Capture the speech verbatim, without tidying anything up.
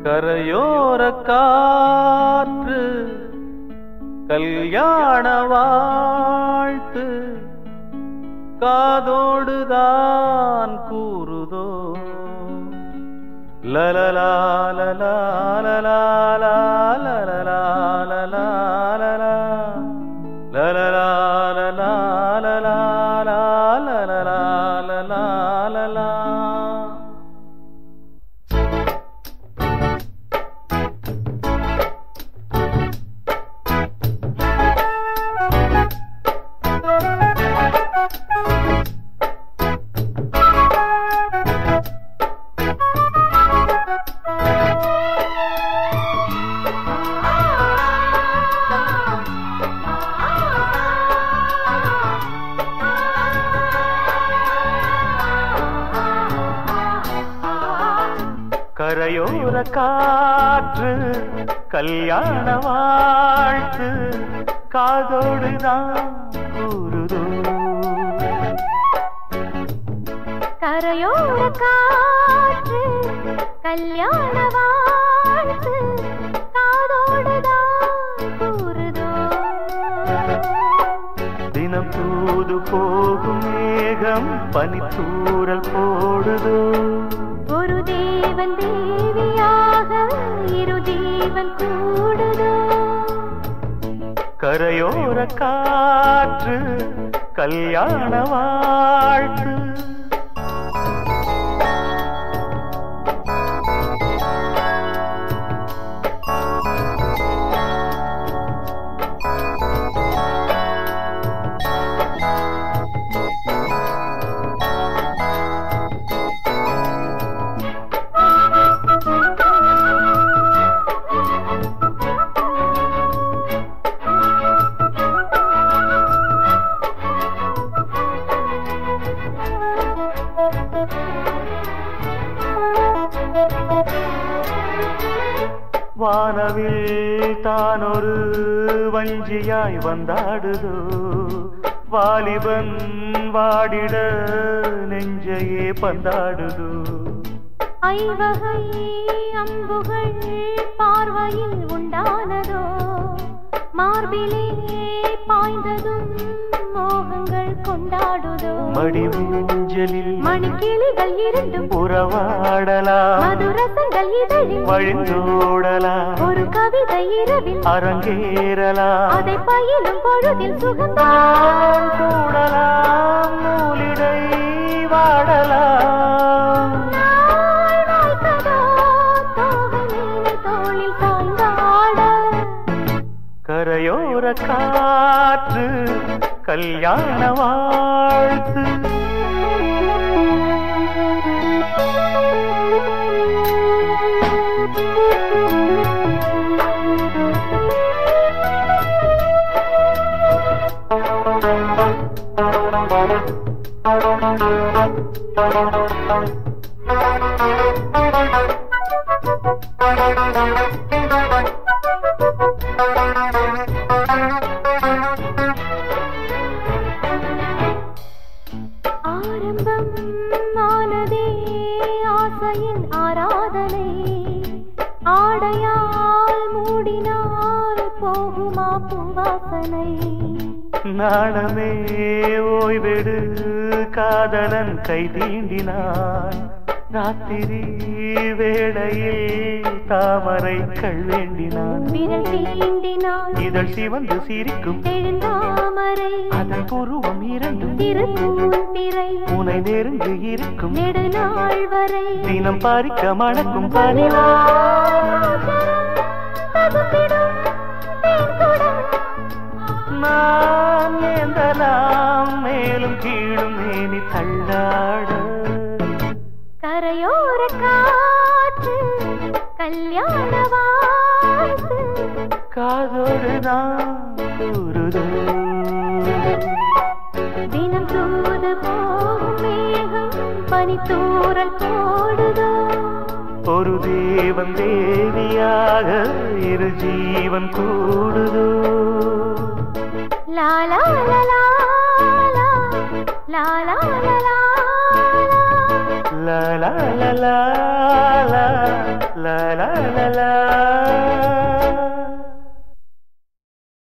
கரையோர காற்று கல்யாண வாழ்த்து காதோடுதான் கூறுதோ லலலா லலா லலா லலலா லலலா லலலா லலலா லலா லலா லலலா லலலா கரையோர காற்று கல்யாண வாழ்த்து காதோடுதான் கூறுதோ கரையோர காற்று கல்யாண வாழ்த்து காதோடுதான் கூறுதோ தினம் தூது போகும் மேகம் பனித்தூறல் போடுதோ ஒரு தேவன் தேவியாக இரு ஜீவன் கூடுதோ கரையோர காற்று கல்யாண வாழ்த்து வானவில் தானொரு வஞ்சியாய் வந்தாடுதோ வாலிபன் வாடிட நெஞ்சையே பந்தாடுதோ ஐவகை அம்புகள் பார்வையில் உண்டானதோ மார்பிலே பாய்ந்ததும் மோகங்கள் கொண்டாடுதோ மடிமூஞ்சலில் மணிக்கிளிகள் இரண்டும் உறவாடலாம் மதுரசங்கள் இதழில் வழிந்தோடலாம் ஒரு கவிதை இரவில் அரங்கேறலாம் அதை பயிலும் பொழுதில் சுகந்தான் கூடலாம் நூலிடை வாடலாம் தோளில் தாய்ந்தாட கரையோர காற்று கல்யாண வாழ்த்து ஆரம்பம் ஆனதே ஆசையின் ஆராதனை ஆடையால் மூடினால் போகுமா பூவாசனை நாணமே ஓய்வெடு காதலன் கை தீண்டினான் ராத்திரி வேளையில் தாமரை கள் வேண்டினான் விரல் தீண்டினான் இதழ் சிவந்து சிரிக்கும் எழுந்தாமரை அதன் புருவம் இரண்டும் திருப்பூன் பிறை உனை நெருங்கி இருக்கும் நெடுநாள் வரை தினம் பறிக்க மணக்கும் பனிவா நான் ஏந்தலாம் மேலும் கீழும் மேனி தள்ளாட கரையோர காற்று கல்யாண வாழ்த்து காதோடுதான் கூறுதோ தினம் தூது போகும் மேகம் பனித்தூறல் போடுதோ ஒரு தேவன் தேவியாக இரு ஜீவன் கூடுதோ லாலா லலா லாலா லலா la la la la la லா லா லா லா